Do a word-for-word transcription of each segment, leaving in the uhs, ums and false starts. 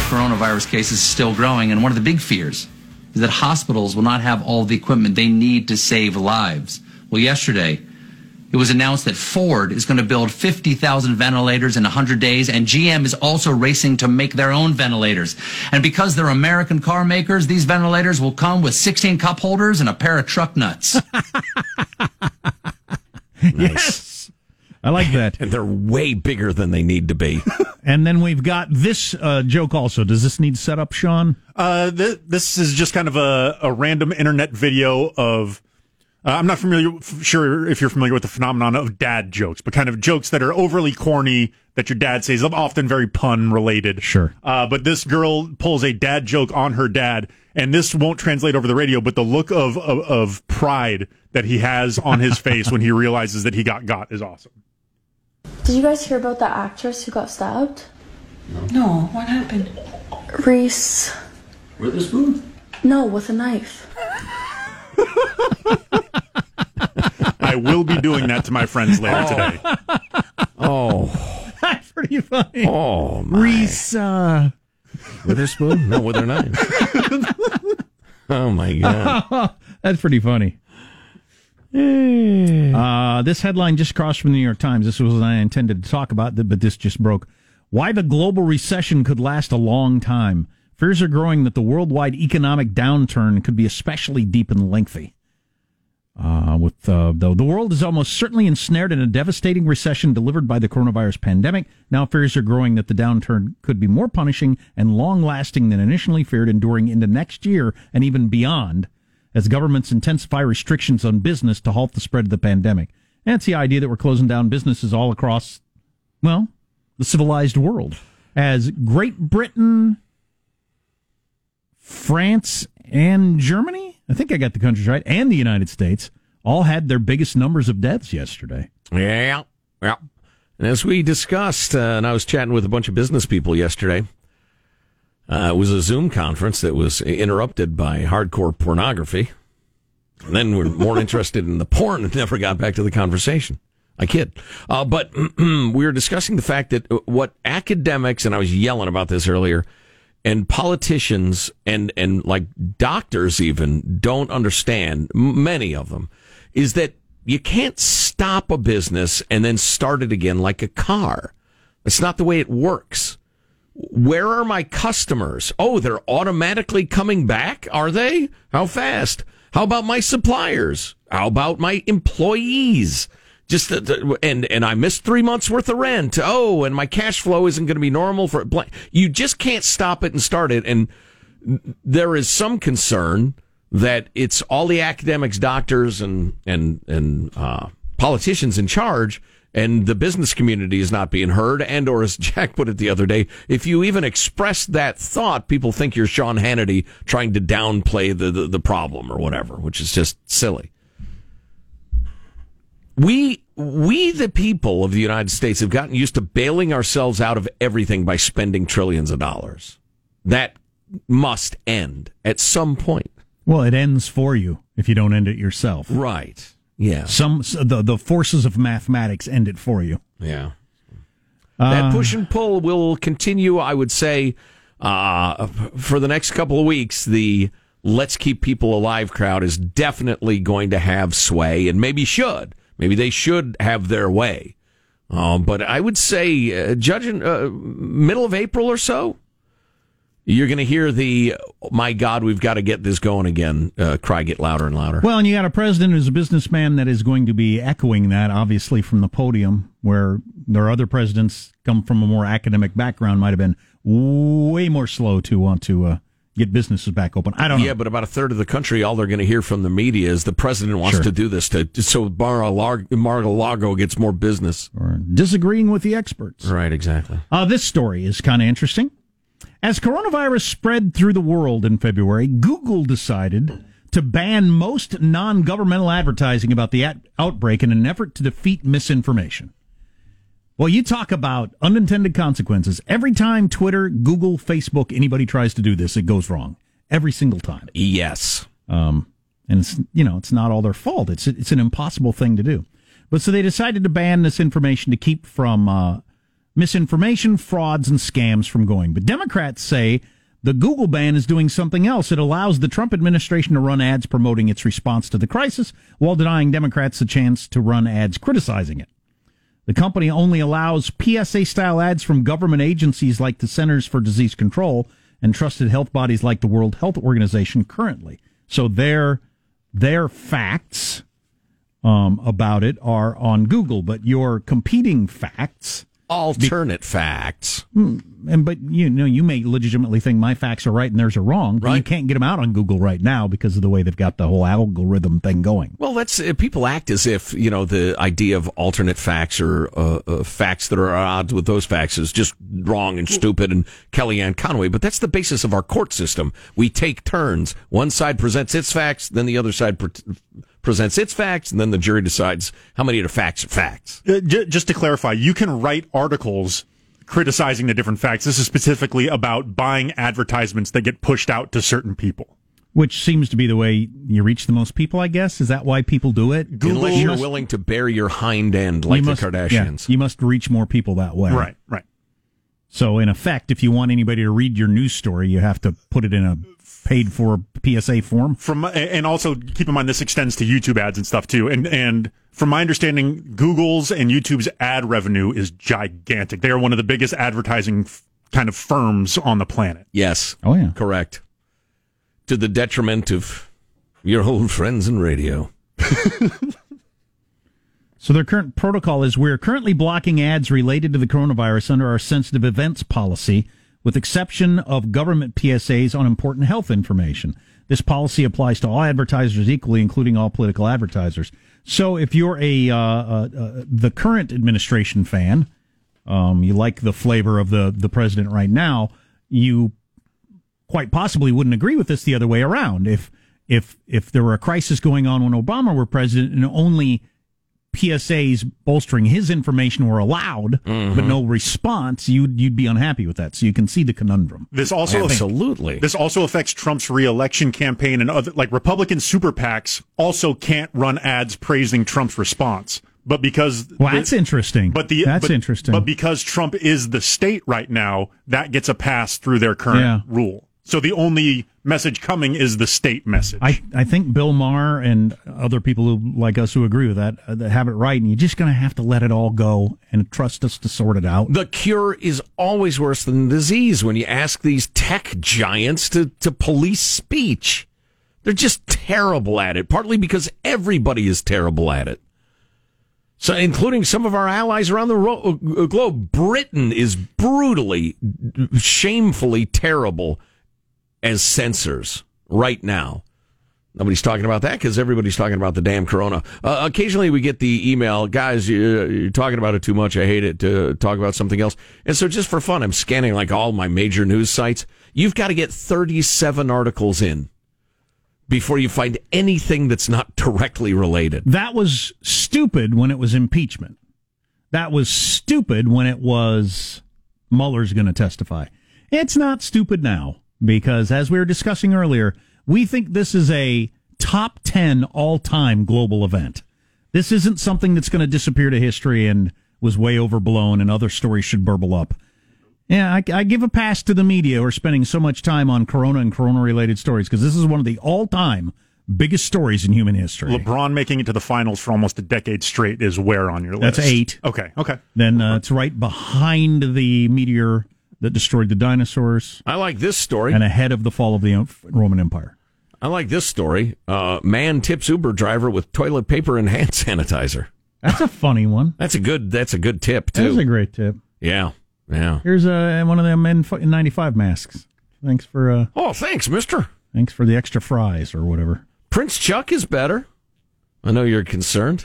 coronavirus cases still growing, and one of the big fears is that hospitals will not have all the equipment they need to save lives. Well, yesterday, it was announced that Ford is going to build fifty thousand ventilators in one hundred days, and G M is also racing to make their own ventilators. And because they're American car makers, these ventilators will come with sixteen cup holders and a pair of truck nuts. Nice. Yes. I like that. And they're way bigger than they need to be. And then we've got this uh, joke also. Does this need setup, Sean? Uh, th- this is just kind of a, a random internet video of... Uh, I'm not familiar, sure if you're familiar with the phenomenon of dad jokes, but kind of jokes that are overly corny that your dad says, often very pun related. Sure. Uh, but this girl pulls a dad joke on her dad, and this won't translate over the radio, but the look of, of, of pride that he has on his face when he realizes that he got got is awesome. Did you guys hear about the actress who got stabbed? No. No, what happened? Reese. With a spoon? No, with a knife. I will be doing that to my friends later oh. today. Oh. That's pretty funny. Oh, my. Reese, uh... With her spoon? No, with her knife. Oh, my God. That's pretty funny. Uh, this headline just crossed from the New York Times. This was what I intended to talk about, but this just broke. Why the global recession could last a long time. Fears are growing that the worldwide economic downturn could be especially deep and lengthy. Uh, with uh, the, the world is almost certainly ensnared in a devastating recession delivered by the coronavirus pandemic. Now fears are growing that the downturn could be more punishing and long-lasting than initially feared, enduring into next year and even beyond, as governments intensify restrictions on business to halt the spread of the pandemic. And it's the idea that we're closing down businesses all across, well, the civilized world. As Great Britain, France, and Germany, I think I got the countries right, and the United States, all had their biggest numbers of deaths yesterday. Yeah, yeah. And as we discussed, uh, and I was chatting with a bunch of business people yesterday, uh, it was a Zoom conference that was interrupted by hardcore pornography. And then we're more interested in the porn and never got back to the conversation. I kid. Uh, but we were discussing the fact that what academics, and I was yelling about this earlier, and politicians and, and like doctors even don't understand, many of them, is that you can't stop a business and then start it again like a car. That's not the way it works. Where are my customers? Oh, they're automatically coming back, are they? How fast? How about my suppliers? How about my employees? Just the, and and I missed three months worth of rent. Oh, and my cash flow isn't going to be normal for you. Just can't stop it and start it. And there is some concern that it's all the academics, doctors, and and and uh, politicians in charge, and the business community is not being heard. And or as Jack put it the other day, if you even express that thought, people think you're Sean Hannity trying to downplay the the, the problem or whatever, which is just silly. We, we, the people of the United States, have gotten used to bailing ourselves out of everything by spending trillions of dollars. That must end at some point. Well, it ends for you if you don't end it yourself. Right. Yeah. Some the the forces of mathematics end it for you. Yeah. Uh, that push and pull will continue, I would say, uh, for the next couple of weeks. The let's keep people alive crowd is definitely going to have sway, and maybe should. Maybe they should have their way. Um, but I would say, uh, judging uh, middle of April or so, you're going to hear the, oh, my God, we've got to get this going again, uh, cry get louder and louder. Well, and you got a president who's a businessman that is going to be echoing that, obviously, from the podium, where there are other presidents come from a more academic background, might have been way more slow to want to uh, get businesses back open. I don't know. Yeah, but about a third of the country, all they're going to hear from the media is the president wants Sure. to do this to so Mar-a-Lago gets more business. Or disagreeing with the experts. Right, exactly. Uh, this story is kind of interesting. As coronavirus spread through the world in February, Google decided to ban most non-governmental advertising about the at- outbreak in an effort to defeat misinformation. Well, you talk about unintended consequences. Every time Twitter, Google, Facebook, anybody tries to do this, it goes wrong. Every single time. Yes. Um, and it's, you know, it's not all their fault. It's it's an impossible thing to do. But so they decided to ban this information to keep from uh, misinformation, frauds, and scams from going. But Democrats say the Google ban is doing something else. It allows the Trump administration to run ads promoting its response to the crisis while denying Democrats the chance to run ads criticizing it. The company only allows P S A-style ads from government agencies like the Centers for Disease Control and trusted health bodies like the World Health Organization currently. So their, their facts um, about it are on Google, but your competing facts... Alternate facts. And but you know, you may legitimately think my facts are right and theirs are wrong. But right. You can't get them out on Google right now because of the way they've got the whole algorithm thing going. Well, that's uh, people act as if you know the idea of alternate facts or uh, uh, facts that are at odds with those facts is just wrong and stupid and Kellyanne Conway. But that's the basis of our court system. We take turns. One side presents its facts, then the other side pre- presents its facts, and then the jury decides how many of the facts are facts. Uh, j- just to clarify, you can write articles criticizing the different facts. This is specifically about buying advertisements that get pushed out to certain people. Which seems to be the way you reach the most people, I guess. Is that why people do it? Google, Unless you're must, willing to bear your hind end like must, the Kardashians. Yeah, you must reach more people that way. Right, right. So, in effect, if you want anybody to read your news story, you have to put it in a paid-for P S A form. From and also keep in mind this extends to YouTube ads and stuff too. And and from my understanding, Google's and YouTube's ad revenue is gigantic. They are one of the biggest advertising f- kind of firms on the planet. Yes. Oh yeah. Correct. To the detriment of your old friends in radio. So their current protocol is we're currently blocking ads related to the coronavirus under our sensitive events policy, with exception of government P S As on important health information. This policy applies to all advertisers equally, including all political advertisers. So if you're a uh, uh, uh, the current administration fan, um, you like the flavor of the, the president right now, you quite possibly wouldn't agree with this the other way around. If if if there were a crisis going on when Obama were president and only P S As bolstering his information were allowed, mm-hmm. but no response, you'd you'd be unhappy with that. So you can see the conundrum. This also absolutely. This also affects Trump's reelection campaign, and other like Republican super PACs also can't run ads praising Trump's response. But because well, that's the, interesting. But the that's but, interesting. But because Trump is the state right now, that gets a pass through their current yeah. rule. So the only message coming is the state message. I, I think Bill Maher and other people who, like us who agree with that, uh, that have it right, and you're just going to have to let it all go and trust us to sort it out. The cure is always worse than the disease when you ask these tech giants to, to police speech. They're just terrible at it, partly because everybody is terrible at it. So, including some of our allies around the ro- globe. Britain is brutally, shamefully terrible as censors right now. Nobody's talking about that because everybody's talking about the damn corona. Uh, occasionally we get the email, guys, you, you're talking about it too much. I hate it, to talk about something else. And so just for fun, I'm scanning like all my major news sites. You've got to get thirty-seven articles in before you find anything that's not directly related. That was stupid when it was impeachment. That was stupid when it was Mueller's going to testify. It's not stupid now. Because, as we were discussing earlier, we think this is a top ten all-time global event. This isn't something that's going to disappear to history and was way overblown and other stories should burble up. Yeah, I, I give a pass to the media who are spending so much time on corona and corona-related stories, because this is one of the all-time biggest stories in human history. LeBron making it to the finals for almost a decade straight is where on your list? That's eight. Okay, okay. Then uh, it's right behind the meteor that destroyed the dinosaurs. I like this story. And ahead of the fall of the Roman Empire. I like this story. Uh, man tips Uber driver with toilet paper and hand sanitizer. That's a funny one. That's a good. That's a good tip too. That's a great tip. Yeah, yeah. Here's uh, one of them N ninety-five masks. Thanks for. Uh, oh, thanks, Mister. Thanks for the extra fries or whatever. Prince Chuck is better. I know you're concerned.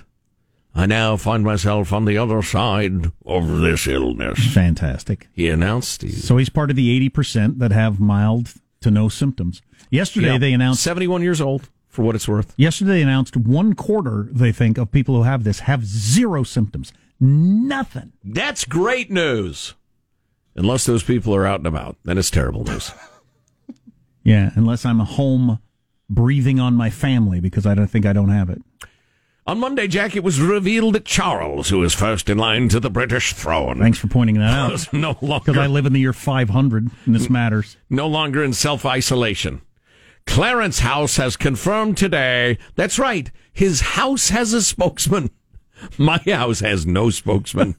I now find myself on the other side of this illness. Fantastic. He announced. He, so he's part of the eighty percent that have mild to no symptoms. Yesterday yeah, they announced... seventy-one years old, for what it's worth. Yesterday they announced one quarter, they think, of people who have this have zero symptoms. Nothing. That's great news. Unless those people are out and about. Then it's terrible news. Yeah, unless I'm home breathing on my family because I don't think I don't have it. On Monday, Jack, it was revealed that Charles, who is first in line to the British throne, Thanks for pointing that out. was no Because longer, I live in the year five hundred, and this matters. no longer in self-isolation. Clarence House has confirmed today, that's right, his house has a spokesman. My house has no spokesman.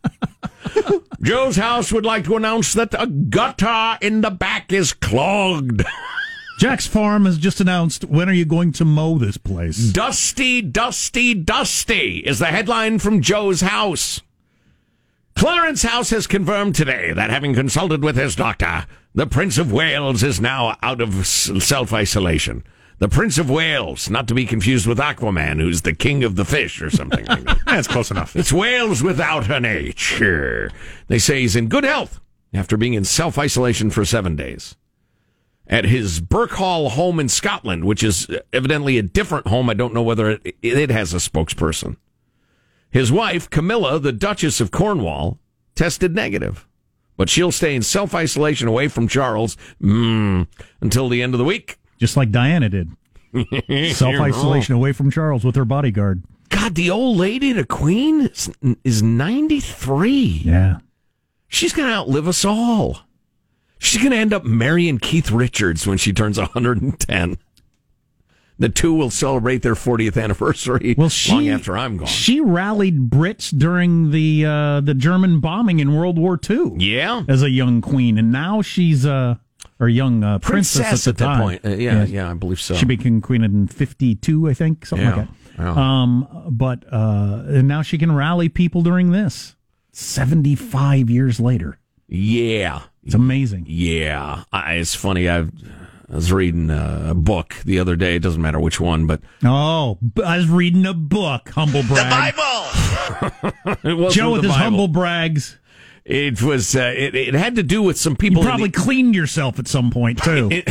Joe's house would like to announce that a gutter in the back is clogged. Jack's Farm has just announced, when are you going to mow this place? Dusty, dusty, dusty is the headline from Joe's house. Clarence House has confirmed today that having consulted with his doctor, the Prince of Wales is now out of self-isolation. The Prince of Wales, not to be confused with Aquaman, who's the king of the fish or something like that. That's close enough. It's Wales without an H. They say he's in good health after being in self-isolation for seven days. At his Birkhall home in Scotland, which is evidently a different home. I don't know whether it, it has a spokesperson. His wife, Camilla, the Duchess of Cornwall, tested negative. But she'll stay in self-isolation away from Charles mm, until the end of the week. Just like Diana did. Self-isolation away from Charles with her bodyguard. God, the old lady, the queen, is, is ninety-three. Yeah. She's going to outlive us all. She's going to end up marrying Keith Richards when she turns one hundred ten. The two will celebrate their fortieth anniversary well, she, long after I'm gone. She rallied Brits during the uh, the German bombing in World War Two. Yeah. As a young queen. And now she's uh, or young uh, princess, princess at the at time. that point. Uh, yeah, yeah, yeah, I believe so. She became queen in fifty-two, I think, something yeah. like that. Yeah. Um, but uh, and now she can rally people during this. seventy-five years later. Yeah. It's amazing. Yeah. I, it's funny. I've, I was reading a book the other day. It doesn't matter which one, but. Oh, I was reading a book, humble brag. The Bible! Joe with his Bible. humble brags. It was, uh, it, it had to do with some people. You probably the, cleaned yourself at some point, too. It,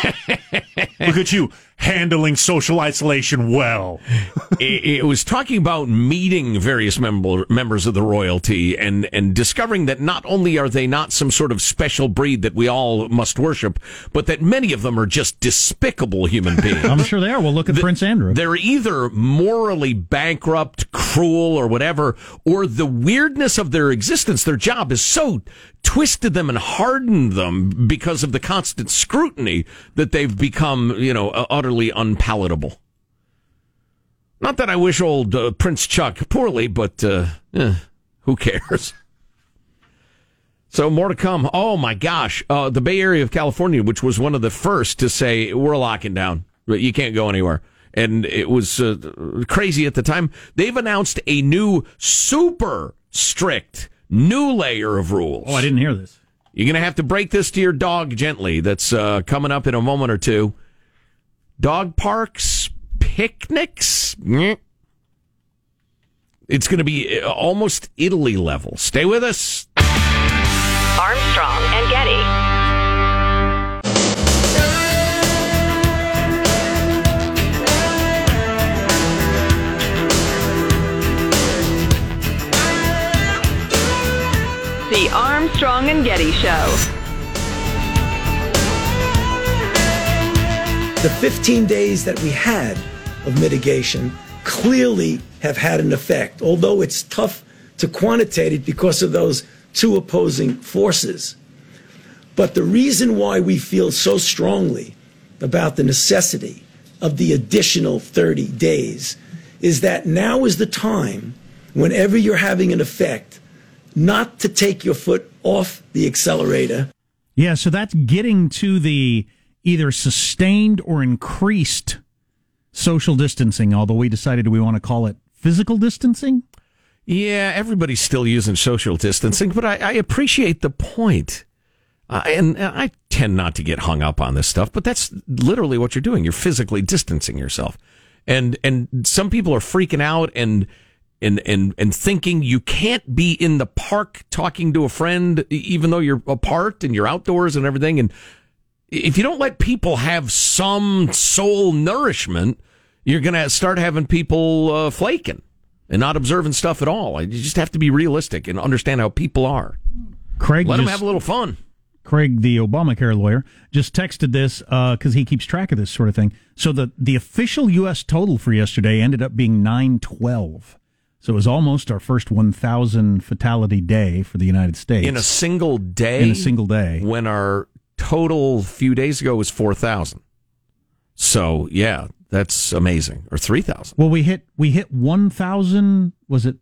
look at you handling social isolation well. it, it was talking about meeting various member, members of the royalty and, and discovering that not only are they not some sort of special breed that we all must worship, but that many of them are just despicable human beings. I'm sure they are. Well, look at the, Prince Andrew. They're either morally bankrupt, cruel, or whatever, or the weirdness of their existence, their job is so twisted them and hardened them because of the constant scrutiny that they've become, you know, utterly unpalatable. Not that I wish old uh, Prince Chuck poorly, but uh, eh, who cares? So more to come. Oh, my gosh. Uh, the Bay Area of California, which was one of the first to say, we're locking down. You can't go anywhere. And it was uh, crazy at the time. They've announced a new super strict new layer of rules. Oh, I didn't hear this. You're going to have to break this to your dog gently. That's uh, coming up in a moment or two. Dog parks, picnics. It's going to be almost Italy level. Stay with us. Armstrong and Getty. The Armstrong and Getty Show. The fifteen days that we had of mitigation clearly have had an effect, although it's tough to quantitate it because of those two opposing forces. But the reason why we feel so strongly about the necessity of the additional thirty days is that now is the time, whenever you're having an effect, not to take your foot off the accelerator. Yeah, so that's getting to the either sustained or increased social distancing, although we decided we want to call it physical distancing. Yeah, everybody's still using social distancing, but I, I appreciate the point. Uh, and, and I tend not to get hung up on this stuff, but that's literally what you're doing. You're physically distancing yourself. And and some people are freaking out and and and and thinking you can't be in the park talking to a friend even though you're apart and you're outdoors and everything. And if you don't let people have some soul nourishment, you're going to start having people uh, flaking and not observing stuff at all. You just have to be realistic and understand how people are. Craig let just, them have a little fun. Craig, the Obamacare lawyer, just texted this because uh, he keeps track of this sort of thing. So the, the official U S total for yesterday ended up being nine twelve. So it was almost our first one thousand fatality day for the United States. In a single day? In a single day. When our total a few days ago was four thousand. So, yeah, that's amazing. Or three thousand. Well, we hit we hit one thousand, was it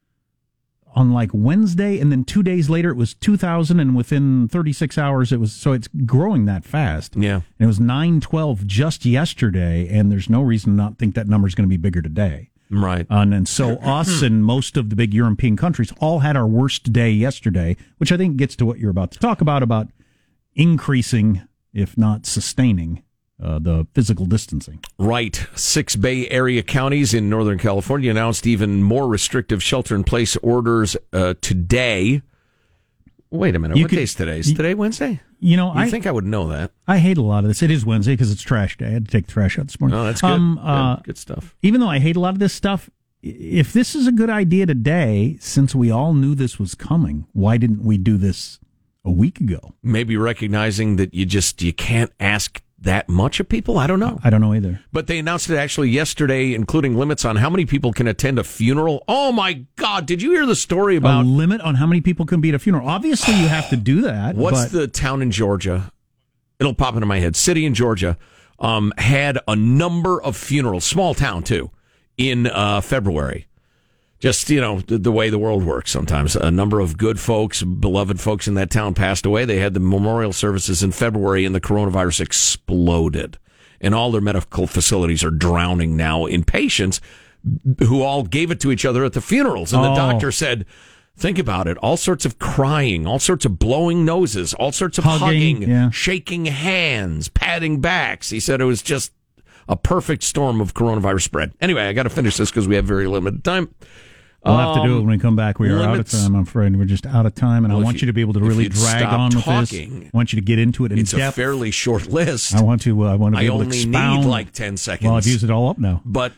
on like Wednesday, and then two days later it was two thousand, and within thirty-six hours it was, so it's growing that fast. Yeah. And it was nine twelve just yesterday, and there's no reason to not think that number's going to be bigger today. Right. And, and so us and most of the big European countries all had our worst day yesterday, which I think gets to what you're about to talk about, about increasing, if not sustaining, Uh, the physical distancing. Right. Six Bay Area counties in Northern California announced even more restrictive shelter-in-place orders uh, today. Wait a minute. You what could, day is today? Is today Wednesday? You know, you I think I would know that. I hate a lot of this. It is Wednesday because it's trash day. I had to take the trash out this morning. Oh, that's good. Um, uh, good. Good stuff. Even though I hate a lot of this stuff, if this is a good idea today, since we all knew this was coming, why didn't we do this a week ago? Maybe recognizing that you just you can't ask that much of people? I don't know. I don't know either. But they announced it actually yesterday, including limits on how many people can attend a funeral. Oh, my God. Did you hear the story about... A limit on how many people can be at a funeral. Obviously, you have to do that. What's but... the town in Georgia? It'll pop into my head. City in Georgia um, had a number of funerals, small town too, in uh, February. Just, you know, the, the way the world works sometimes. A number of good folks, beloved folks in that town passed away. They had the memorial services in February, and the coronavirus exploded. And all their medical facilities are drowning now in patients who all gave it to each other at the funerals. And the oh. doctor said, think about it, all sorts of crying, all sorts of blowing noses, all sorts of hugging, hugging yeah. shaking hands, patting backs. He said it was just a perfect storm of coronavirus spread. Anyway, I got to finish this because we have very limited time. We'll have to do it when we come back. We are limits. out of time, I'm afraid. We're just out of time, and well, I want you, you to be able to really drag on with talking, this. I want you to get into it in it's depth. It's a fairly short list. I want to. Uh, I want to be I able to only expound. need like ten seconds. Well, I've used it all up now. But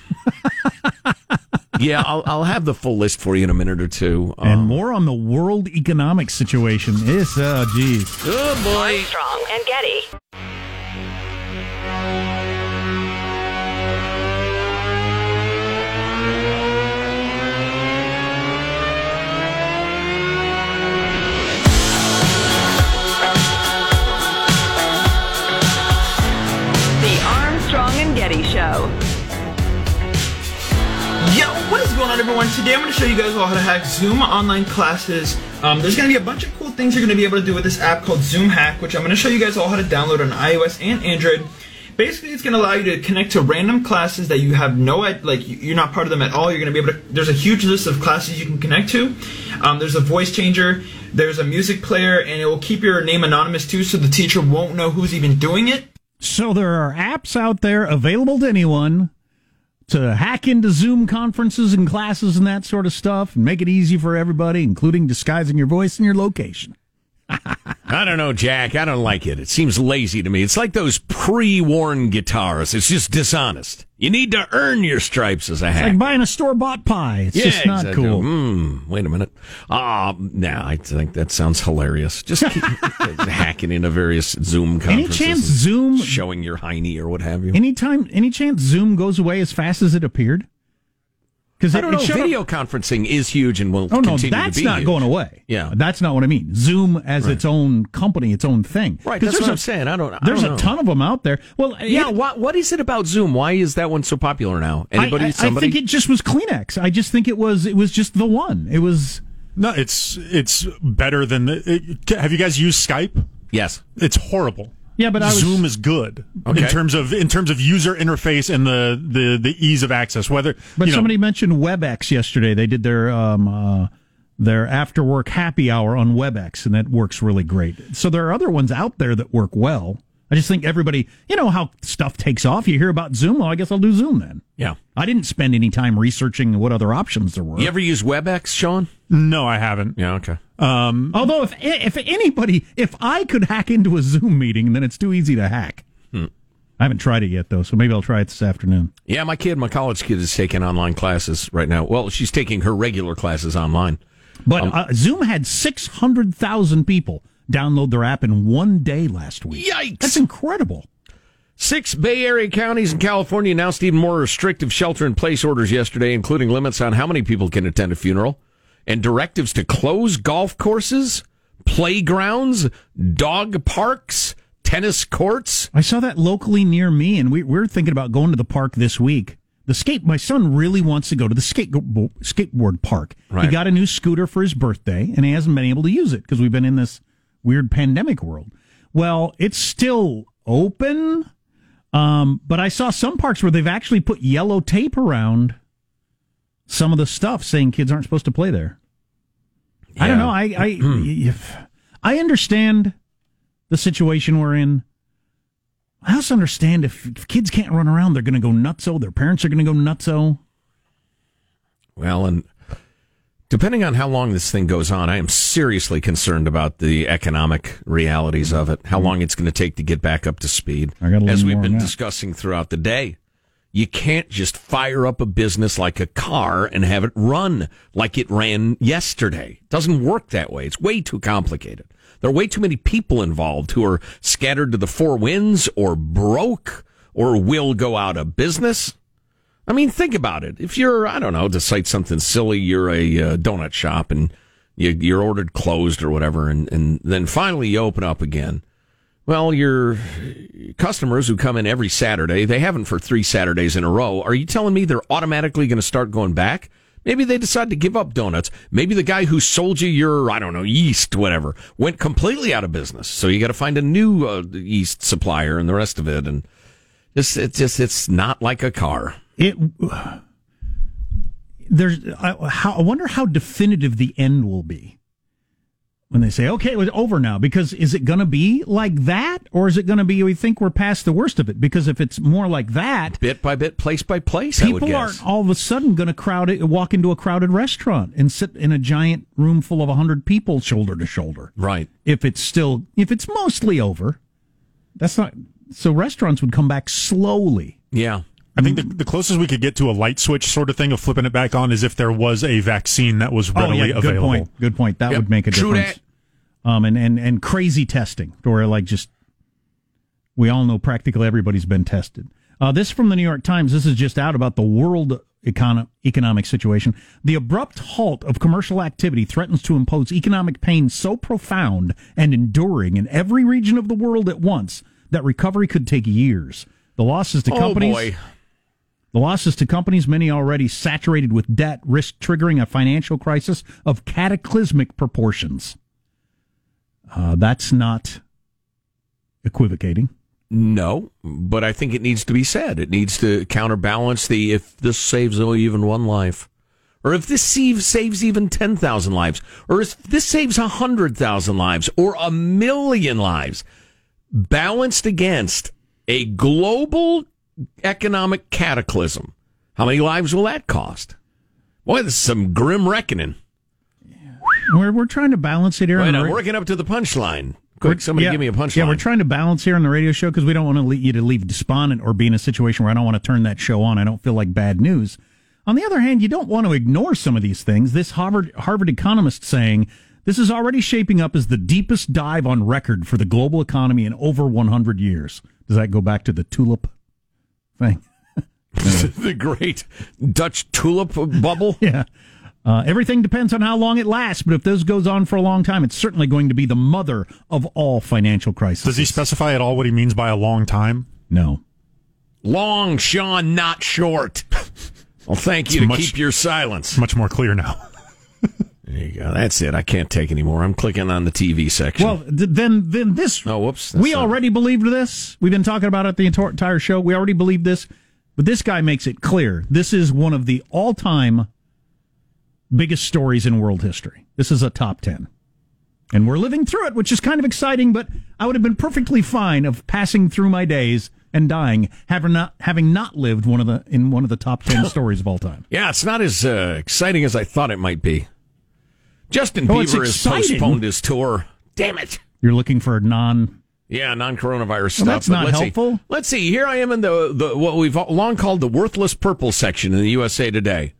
yeah, I'll, I'll have the full list for you in a minute or two. And um, more on the world economic situation. It's uh, geez. Good boy. Armstrong and Getty. Getty Show. Yo, what is going on, everyone? Today I'm going to show you guys all how to hack Zoom online classes. Um, there's going to be a bunch of cool things you're going to be able to do with this app called Zoom Hack, which I'm going to show you guys all how to download on iOS and Android. Basically, it's going to allow you to connect to random classes that you have no, like, you're not part of them at all. You're going to be able to, there's a huge list of classes you can connect to. Um, there's a voice changer, there's a music player, and it will keep your name anonymous too, so the teacher won't know who's even doing it. So there are apps out there available to anyone to hack into Zoom conferences and classes and that sort of stuff and make it easy for everybody, including disguising your voice and your location. I don't know, Jack. I don't like it. It seems lazy to me. It's like those pre-worn guitars. It's just dishonest. You need to earn your stripes as a hack. It's like buying a store-bought pie. It's yeah, just not exactly. cool. Mm, wait a minute. Ah, uh, nah, I think that sounds hilarious. Just keep hacking into various Zoom conferences. Any chance Zoom showing your hiney or what have you? Anytime, any chance Zoom goes away as fast as it appeared? I don't know. Video up. conferencing is huge and will oh, no, continue to be that's not huge. going away. Yeah, that's not what I mean. Zoom as right. its own company, its own thing. Right. That's what a, I'm saying. I don't. I there's don't a know. ton of them out there. Well, yeah. It, what What is it about Zoom? Why is that one so popular now? Anybody? I, I, somebody? I think it just was Kleenex. I just think it was. It was just the one. It was. No, it's it's better than. The, it, have you guys used Skype? Yes. It's horrible. Yeah, but I was, Zoom is good okay. in terms of in terms of user interface and the, the, the ease of access. Whether but you know, somebody mentioned WebEx yesterday. They did their um, uh, their after work happy hour on WebEx, and that works really great. So there are other ones out there that work well. I just think everybody, you know how stuff takes off. You hear about Zoom, well, I guess I'll do Zoom then. Yeah. I didn't spend any time researching what other options there were. You ever use WebEx, Sean? No, I haven't. Yeah, okay. Um, Although if if anybody, if I could hack into a Zoom meeting, then it's too easy to hack. Hmm. I haven't tried it yet, though, so maybe I'll try it this afternoon. Yeah, my kid, my college kid, is taking online classes right now. Well, she's taking her regular classes online. But um, uh, Zoom had six hundred thousand people download their app in one day last week. Yikes! That's incredible. Six Bay Area counties in California announced even more restrictive shelter-in-place orders yesterday, including limits on how many people can attend a funeral and directives to close golf courses, playgrounds, dog parks, tennis courts. I saw that locally near me, and we, we're thinking about going to the park this week. The skate. My son really wants to go to the skate skateboard park. Right. He got a new scooter for his birthday, and he hasn't been able to use it because we've been in this weird pandemic world. Well, it's still open. Um, but I saw some parks where they've actually put yellow tape around some of the stuff saying kids aren't supposed to play there. Yeah. I don't know. I I, if, I understand the situation we're in. I also understand if, if kids can't run around, they're going to go nutso. Their parents are going to go nutso. Well, and depending on how long this thing goes on, I am seriously concerned about the economic realities of it, how long it's going to take to get back up to speed. As we've been discussing throughout the day, you can't just fire up a business like a car and have it run like it ran yesterday. It doesn't work that way. It's way too complicated. There are way too many people involved who are scattered to the four winds or broke or will go out of business. I mean, think about it. If you're, I don't know, to cite something silly, you're a uh, donut shop and you, you're ordered closed or whatever, and, and then finally you open up again. Well, your customers who come in every Saturday, they haven't for three Saturdays in a row. Are you telling me they're automatically going to start going back? Maybe they decide to give up donuts. Maybe the guy who sold you your, I don't know, yeast, whatever, went completely out of business. So you got to find a new uh, yeast supplier and the rest of it. And it's, it's just, it's not like a car. It there's I, how, I wonder how definitive the end will be when they say, okay, it was over now. Because is it going to be like that, or is it going to be we think we're past the worst of it? Because if it's more like that, bit by bit, place by place, I would people guess. aren't all of a sudden going to crowd it, walk into a crowded restaurant and sit in a giant room full of a hundred people shoulder to shoulder. Right. If it's still, if it's mostly over, that's not. So restaurants would come back slowly. Yeah. I think the, the closest we could get to a light switch sort of thing of flipping it back on is if there was a vaccine that was readily oh, yeah, good available. Point. Good point. That yep. would make a True difference. That. Um, and, and, and crazy testing, where like just we all know practically everybody's been tested. Uh, this from the New York Times. This is just out about the world econ- economic situation. The abrupt halt of commercial activity threatens to impose economic pain so profound and enduring in every region of the world at once that recovery could take years. The losses to oh companies. Boy. The losses to companies, many already saturated with debt, risk triggering a financial crisis of cataclysmic proportions. Uh, that's not equivocating. No, but I think it needs to be said. It needs to counterbalance the if this saves even one life, or if this saves even ten thousand lives, or if this saves one hundred thousand lives, or a million lives, balanced against a global economic cataclysm. How many lives will that cost? Boy, this is some grim reckoning. We're we're trying to balance it here. Right, on the I'm ra- working up to the punchline. Quick, somebody yeah, give me a punchline. Yeah, we're trying to balance here on the radio show because we don't want to leave you to leave despondent or be in a situation where I don't want to turn that show on. I don't feel like bad news. On the other hand, you don't want to ignore some of these things. This Harvard Harvard economist saying this is already shaping up as the deepest dive on record for the global economy in over one hundred years. Does that go back to the tulip thing? The great Dutch tulip bubble? Yeah. Uh, everything depends on how long it lasts, but if this goes on for a long time, it's certainly going to be the mother of all financial crises. Does he specify at all what he means by a long time? No. Long, Sean, not short. Well, thank you it's to much, keep your silence. Much more clear now. There you go. That's it. I can't take anymore. I'm clicking on the T V section. Well, th- then then this... Oh, whoops. We not... already believed this. We've been talking about it the entire show. We already believed this. But this guy makes it clear. This is one of the all-time biggest stories in world history. This is a top ten. And we're living through it, which is kind of exciting, but I would have been perfectly fine of passing through my days and dying, having not having not lived one of the in one of the top ten stories of all time. Yeah, it's not as uh, exciting as I thought it might be. Justin oh, Bieber has postponed his tour. Damn it. You're looking for a non... Yeah, non-coronavirus stuff. Well, that's not let's helpful. See. Let's see. Here I am in the, the what we've long called the worthless purple section in the U S A Today.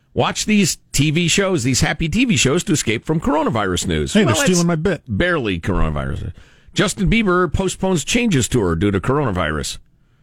watch these T V shows, these happy T V shows, to escape from coronavirus news. Hey, well, they're stealing my bit. Barely coronavirus. Justin Bieber postpones Changes tour due to coronavirus.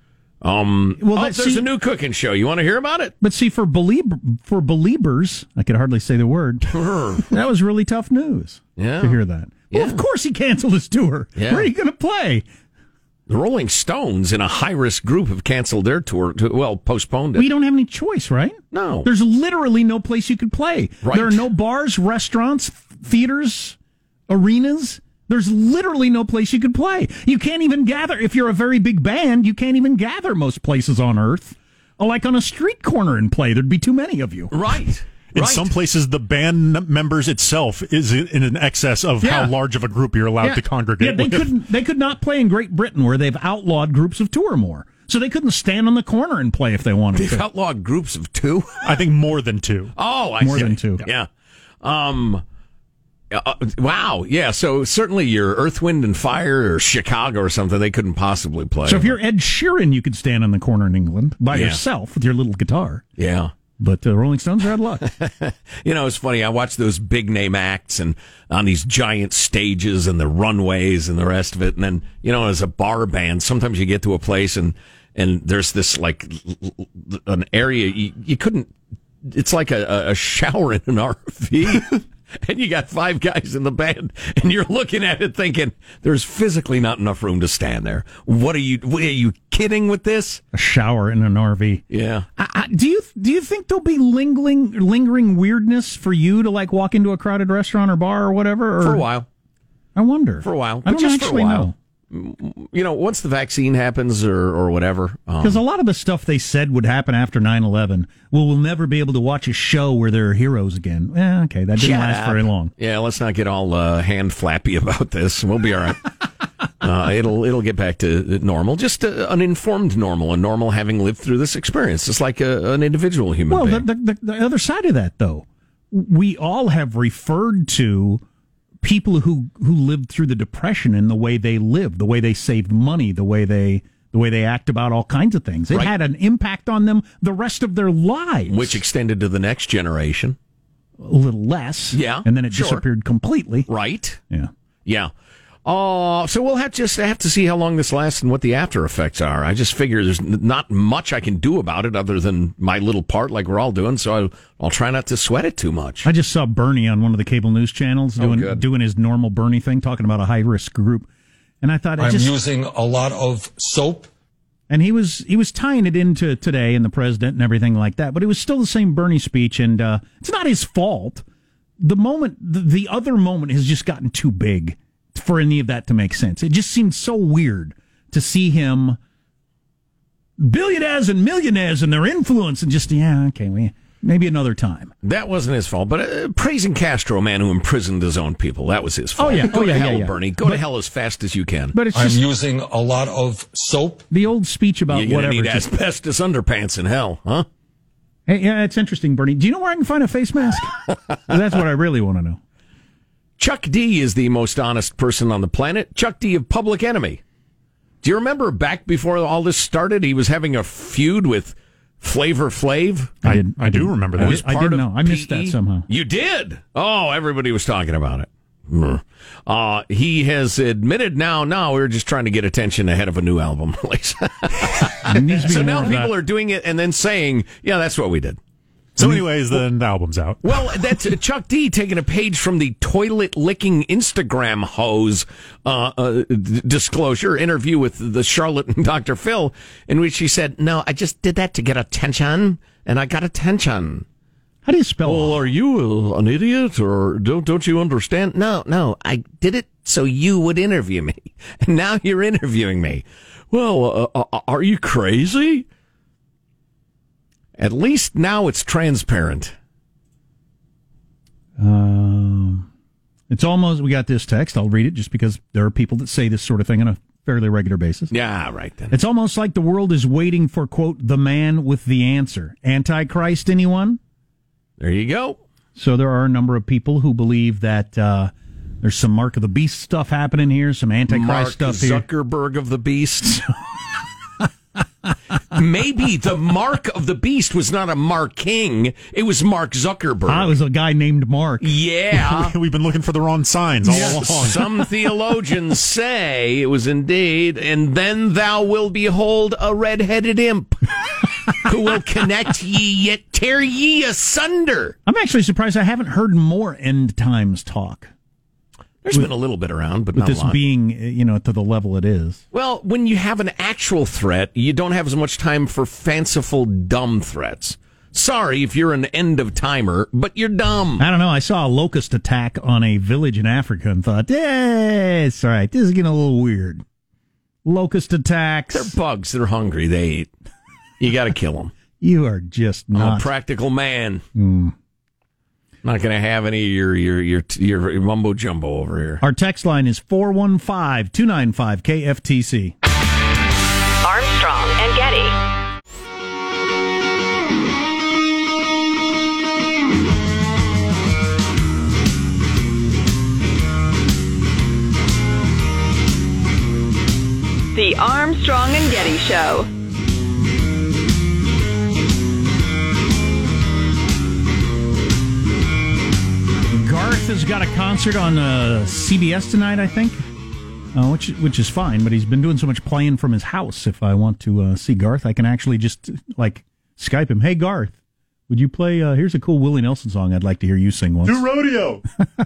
Um, well, oh, there's see, a new cooking show. You want to hear about it? But see, for believer, for believers, I could hardly say the word. That was really tough news yeah. to hear that. Yeah. Well, of course he canceled his tour. Yeah. Where are you going to play? The Rolling Stones, in a high-risk group, have canceled their tour. To, well, postponed it. We don't have any choice, right? No. There's literally no place you could play. Right. There are no bars, restaurants, theaters, arenas. There's literally no place you could play. You can't even gather. If you're a very big band, you can't even gather most places on Earth. Like on a street corner and play. There'd be too many of you. Right. In right. some places, the band members itself is in an excess of yeah. how large of a group you're allowed yeah. to congregate yeah, they with. Couldn't, they could not play in Great Britain, where they've outlawed groups of two or more. So they couldn't stand on the corner and play if they wanted they've to. They've outlawed groups of two? I think more than two. Oh, I more see. than two. Yeah. Um... Uh, wow, yeah, so certainly your Earth, Wind, and Fire or Chicago or something, they couldn't possibly play. So if you're Ed Sheeran, you could stand on the corner in England by yeah. yourself with your little guitar. Yeah. But the uh, Rolling Stones are out of luck. You know, it's funny, I watch those big-name acts and on these giant stages and the runways and the rest of it, and then, you know, as a bar band, sometimes you get to a place and, and there's this, like, an area, you, you couldn't, it's like a, a shower in an R V. And you got five guys in the band, and you're looking at it thinking, there's physically not enough room to stand there. What are you, what, are you kidding with this? A shower in an R V. Yeah. I, I, do you do you think there'll be lingering, lingering weirdness for you to, like, walk into a crowded restaurant or bar or whatever? Or? For a while. I wonder. For a while. I don't just actually for a while. know. You know, once the vaccine happens or, or whatever. Because um, a lot of the stuff they said would happen after nine eleven, well, we'll never be able to watch a show where there are heroes again. Eh, okay, that didn't last up. very long. Yeah, let's not get all uh, hand flappy about this. We'll be all right. uh, it'll it'll get back to normal. Just uh, an informed normal, a normal having lived through this experience, just like a, an individual human well, being. Well, the, the, the other side of that, though, we all have referred to people who, who lived through the Depression in the way they lived, the way they saved money, the way they the way they act about all kinds of things. It right. had an impact on them the rest of their lives. Which extended to the next generation. A little less. Yeah. And then it sure. disappeared completely. Right. Yeah. Yeah. Uh, so we'll have just have to see how long this lasts and what the after effects are. I just figure there's n- not much I can do about it other than my little part like we're all doing, so I'll, I'll try not to sweat it too much. I just saw Bernie on one of the cable news channels doing oh, doing his normal Bernie thing, talking about a high-risk group. And I thought... I I'm just, using a lot of soap. And he was he was tying it into today and the president and everything like that, but it was still the same Bernie speech, and uh, it's not his fault. The moment, the, the other moment has just gotten too big for any of that to make sense. It just seemed so weird to see him billionaires and millionaires and their influence and just, yeah, okay, we, maybe another time. That wasn't his fault, but uh, praising Castro, a man who imprisoned his own people, that was his fault. Oh, yeah. Go oh, to yeah, hell, yeah, yeah. Bernie. Go but, to hell as fast as you can. But it's I'm just, using a lot of soap. The old speech about You're whatever. You're going to just, need asbestos underpants in hell, huh? Hey, yeah, it's interesting, Bernie. Do you know where I can find a face mask? That's what I really want to know. Chuck D is the most honest person on the planet. Chuck D of Public Enemy. Do you remember back before all this started, he was having a feud with Flavor Flav? I, did, I do remember that. I, did, I didn't know. I missed P E? that somehow. You did? Oh, everybody was talking about it. Uh, he has admitted now, no, we we're just trying to get attention ahead of a new album release. So now people are doing it and then saying, yeah, that's what we did. So anyways, then the album's out. Well, that's uh, Chuck D taking a page from the toilet-licking Instagram hose uh, uh, d- disclosure interview with the charlatan Doctor Phil, in which he said, no, I just did that to get attention, and I got attention. How do you spell Well, are you an idiot, or don't don't you understand? No, no, I did it so you would interview me, and now you're interviewing me. Well, uh, uh, are you crazy? At least now it's transparent. Um, it's almost, we got this text. I'll read it just because there are people that say this sort of thing on a fairly regular basis. Yeah, right then. It's almost like the world is waiting for, quote, the man with the answer. Antichrist, anyone? There you go. So there are a number of people who believe that uh, there's some Mark of the Beast stuff happening here, some Antichrist Mark stuff here. Zuckerberg of the Beast. maybe the mark of the beast was not a Mark King. It was Mark Zuckerberg. Ah, it was a guy named Mark. Yeah. We've been looking for the wrong signs all Yeah. along. Some theologians say it was indeed, and then thou will behold a red-headed imp who will connect ye yet tear ye asunder. I'm actually surprised I haven't heard more end times talk. There's with, been a little bit around, but with not this a lot. being, you know, to the level it is. Well, when you have an actual threat, you don't have as much time for fanciful, dumb threats. Sorry if you're an end of timer, but you're dumb. I don't know. I saw a locust attack on a village in Africa and thought, eh, it's all right. This is getting a little weird. Locust attacks. They're bugs. They're hungry. They eat. You got to kill them. You are just not. I'm a practical man. Mm. Not going to have any of your, your, your, your mumbo jumbo over here. Our text line is four one five, two nine five, K F T C. Armstrong and Getty. The Armstrong and Getty Show. Garth has got a concert on uh, C B S tonight, I think, uh, which which is fine. But he's been doing so much playing from his house. If I want to uh, see Garth, I can actually just like Skype him. Hey, Garth, would you play? Uh, here's a cool Willie Nelson song I'd like to hear you sing once. Do rodeo.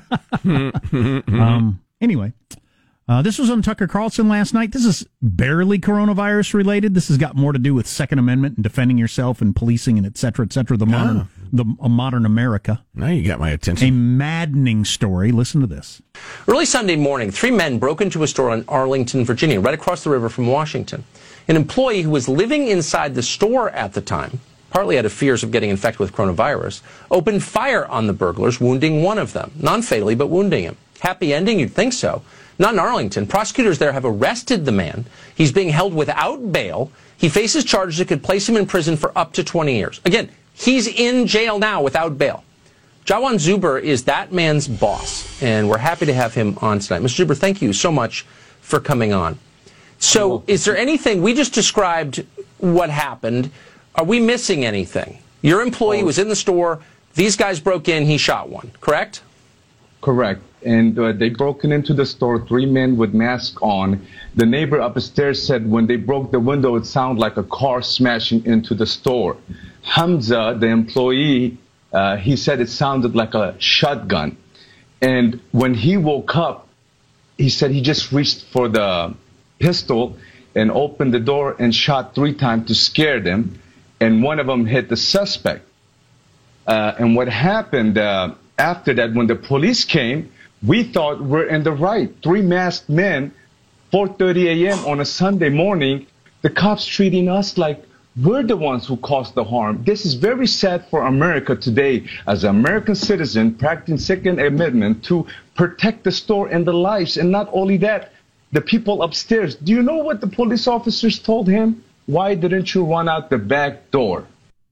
um. Anyway, uh, this was on Tucker Carlson last night. This is barely coronavirus related. This has got more to do with Second Amendment and defending yourself and policing and et cetera, et cetera. The modern. Ah. The a modern America. Now you got my attention. A maddening story. Listen to this. Early Sunday morning, three men broke into a store in Arlington, Virginia, right across the river from Washington. An employee who was living inside the store at the time, partly out of fears of getting infected with coronavirus, opened fire on the burglars, wounding one of them. Non-fatally, but wounding him. Happy ending? You'd think so. Not in Arlington. Prosecutors there have arrested the man. He's being held without bail. He faces charges that could place him in prison for up to twenty years. Again, he's in jail now without bail. Jawan Zuber is that man's boss, and we're happy to have him on tonight. Mister Zuber, thank you so much for coming on. So is there anything, we just described what happened. Are we missing anything? Your employee was in the store. These guys broke in. He shot one, correct? Correct. And uh, they broke into the store, three men with masks on. The neighbor upstairs said when they broke the window, it sounded like a car smashing into the store. Hamza, the employee, uh, he said it sounded like a shotgun. And when he woke up, he said he just reached for the pistol and opened the door and shot three times to scare them. And one of them hit the suspect. Uh, and what happened uh, after that, when the police came, we thought we're in the right. Three masked men, four thirty a.m. on a Sunday morning, the cops treating us like we're the ones who caused the harm. This is very sad for America today as an American citizen practicing Second Amendment to protect the store and the lives. And not only that, the people upstairs. Do you know what the police officers told him? Why didn't you run out the back door?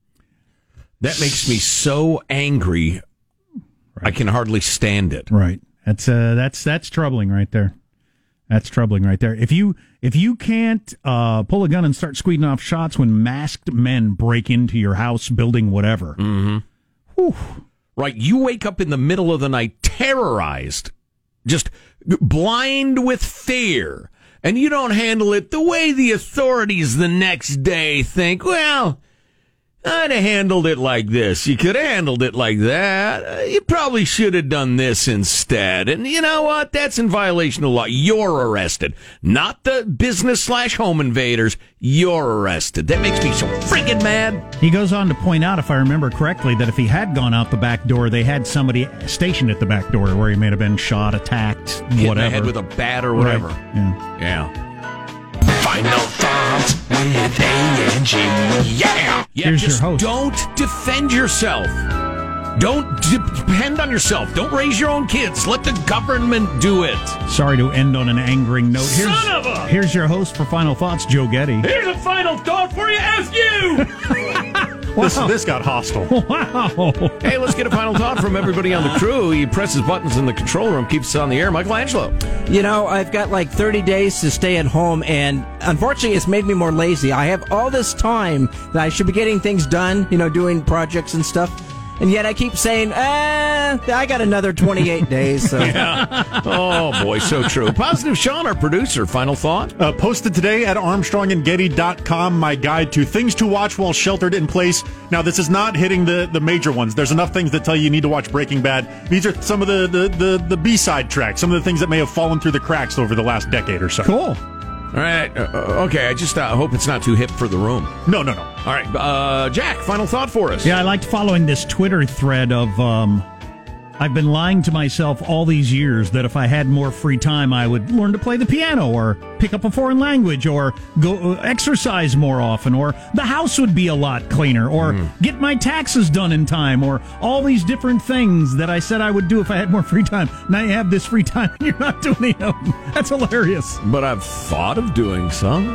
That makes me so angry. Right. I can hardly stand it. Right. That's uh, that's that's troubling right there. That's troubling right there. If you if you can't uh, pull a gun and start squeezing off shots when masked men break into your house, building, whatever. Mm-hmm. Whew. Right. You wake up in the middle of the night terrorized, just blind with fear, and you don't handle it the way the authorities the next day think, well, I'd have handled it like this. You could have handled it like that. Uh, you probably should have done this instead. And you know what? That's in violation of law. You're arrested. Not the business slash home invaders. You're arrested. That makes me so freaking mad. He goes on to point out, if I remember correctly, that if he had gone out the back door, they had somebody stationed at the back door where he may have been shot, attacked, Hit whatever. in the head with a bat or whatever. Right. Yeah. Yeah. Final thoughts with A and G. Yeah. Yeah, Here's just your host. Don't defend yourself. Don't depend on yourself. Don't raise your own kids. Let the government do it. Sorry to end on an angering note. Here's, Son of a- Here's your host for Final Thoughts, Joe Getty. Here's a final thought for you. F you. This, this got hostile. Wow. Hey, let's get a final thought from everybody on the crew. He presses buttons in the control room, keeps us on the air. Michelangelo. You know, I've got like thirty days to stay at home, and unfortunately, it's made me more lazy. I have all this time that I should be getting things done, you know, doing projects and stuff. And yet I keep saying, eh, I got another twenty-eight days. So. Yeah. Oh, boy, so true. Positive Sean, our producer, final thought? Uh, posted today at Armstrong and Getty dot com, my guide to things to watch while sheltered in place. Now, this is not hitting the, the major ones. There's enough things that tell you you need to watch Breaking Bad. These are some of the, the, the, the B-side tracks, some of the things that may have fallen through the cracks over the last decade or so. Cool. All right. Uh, okay, I just uh, hope it's not too hip for the room. No, no, no. All right. Uh, Jack, final thought for us. Yeah, I liked following this Twitter thread of, um, I've been lying to myself all these years that if I had more free time, I would learn to play the piano or pick up a foreign language or go uh, exercise more often, or the house would be a lot cleaner, or mm. get my taxes done in time, or all these different things that I said I would do if I had more free time. Now you have this free time and you're not doing any of them. That's hilarious. But I've thought of doing some.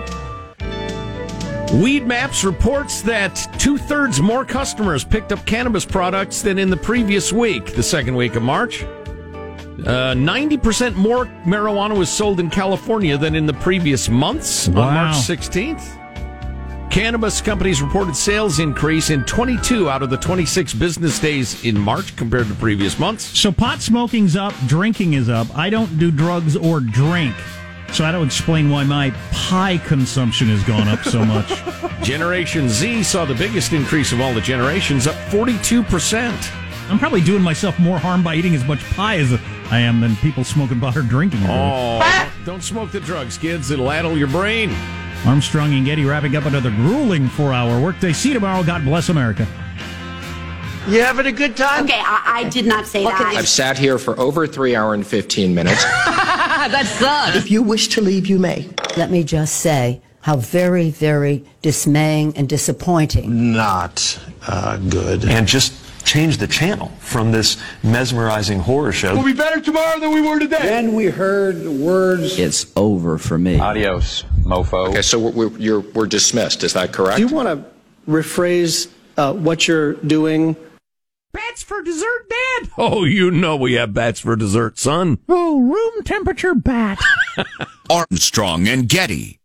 Weed Maps reports that two-thirds more customers picked up cannabis products than in the previous week, the second week of March. Uh, ninety percent more marijuana was sold in California than in the previous months wow. on March sixteenth. Cannabis companies reported sales increase in twenty-two out of the twenty-six business days in March compared to previous months. So pot smoking's up, drinking is up. I don't do drugs or drink. So I don't explain why my pie consumption has gone up so much. Generation Z saw the biggest increase of all the generations, up forty-two percent. I'm probably doing myself more harm by eating as much pie as I am than people smoking pot or drinking. Oh, don't smoke the drugs, kids. It'll addle your brain. Armstrong and Getty wrapping up another grueling four-hour workday. See you tomorrow. God bless America. You having a good time? Okay, I, I did not say Look that. I've sat here for over three hours and fifteen minutes. That sucks. If you wish to leave, you may. Let me just say how very, very dismaying and disappointing. Not uh, good. And just change the channel from this mesmerizing horror show. We'll be better tomorrow than we were today. Then we heard the words. It's over for me. Adios, mofo. Okay, so we're, we're, you're, we're dismissed. Is that correct? Do you want to rephrase uh, what you're doing? Bats for dessert, Dad? Oh, you know we have bats for dessert, son. Oh, room temperature bat. Armstrong and Getty.